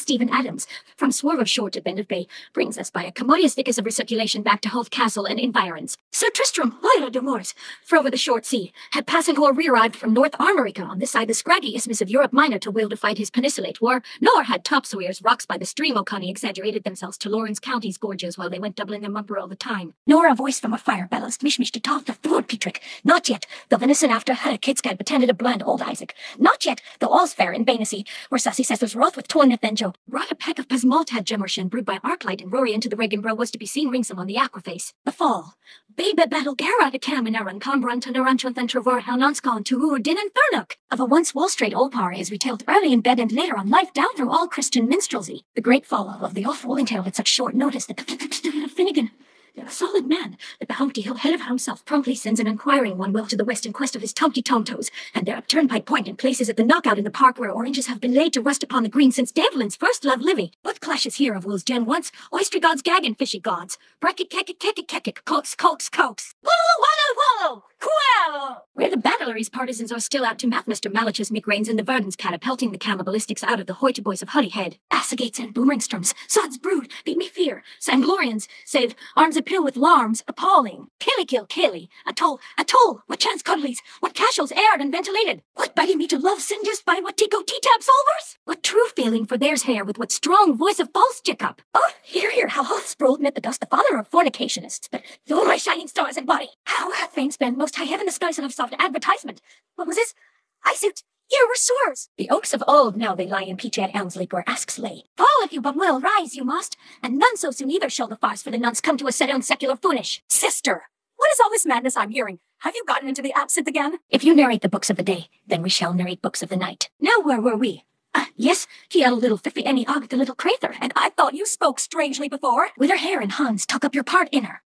Stephen Adams, from Swerve of Shore to Bend of Bay, brings us by a commodious thickest of recirculation back to Hove Castle and environs. Sir Tristram, Lyra de Moors, for over the short sea, had passing o'er re-arrived from North Armorica on this side the scraggy isthmus of Europe Minor to will to fight his peninsulate war, nor had topsawyers rocks by the stream O'Connie exaggerated themselves to Lawrence County's gorges while they went doubling their mumper all the time. Nor a voice from a fire bellows mishmish to talk the Ford Petrick. Not yet, though venison after had a kitskad pretended to bland old Isaac. Not yet, though all's fair in Bainacy, where Sussy says there's wroth with Tuaneth Benjo. Brought a peck of Pesmalt had Jemershin brewed by Arclight and Rory into the Reginbro was to be seen ringsome on the aquaface. The fall. Babe battle Gara to Cam and Aran, Combran to Naranchon and Trevor Helnonskon to Uurdin and Thurnuk. Of a once Wall Street Olpar is retailed early in bed and later on life down through all Christian minstrelsy. The great fall of the off-rolling tale at such short notice that Finnegan, a solid man, that the Humpty Hill head of himself promptly sends an inquiring one well to the west in quest of his Tumpty Tomtoes, and there up Turnpike Point and places at the knockout in the park where oranges have been laid to rust upon the green since Devlin's first love Livy. What clashes here of Will's gen once? Oyster gods gag and fishy gods. Bracket kekik kekik kekik, coax, coax, coax. Wallow, wallow, wallow, quell! Where the battlery's partisans are still out to map Mr. Malachus McRains and the Verdens catapulting the cannibalistics out of the hoity boys of Huddyhead. Assagates and Boomeringstrums, Sod's brood, beat me fear. Sanglorians, save arms appeal with larms, appalling. Killy, atoll, what chance cuddlies, what casuals aired and ventilated, what biting me to love sin just by what Tico T-Tab solvers? What true feeling for theirs hair with what strong voice of false Jacob? Oh, hear, how Hoth Sproul met the dust, the father of fornicationists, but oh my shining stars and body, how hath fame spent most high heaven the skies and of soft advertisement? What was this? I suit. Here were sores. The oaks of old now they lie in peach at Elmsley where asks lay. Fall if you but will, rise you must, and none so soon either shall the farce for the nuns come to a set on secular foonish. Sister, what is all this madness I'm hearing? Have you gotten into the absinthe again? If you narrate the books of the day, then we shall narrate books of the night. Now where were we? Yes, he had a little fiffy any og the little crather, And I thought you spoke strangely before. with her hair and Hans tuck up your part in her.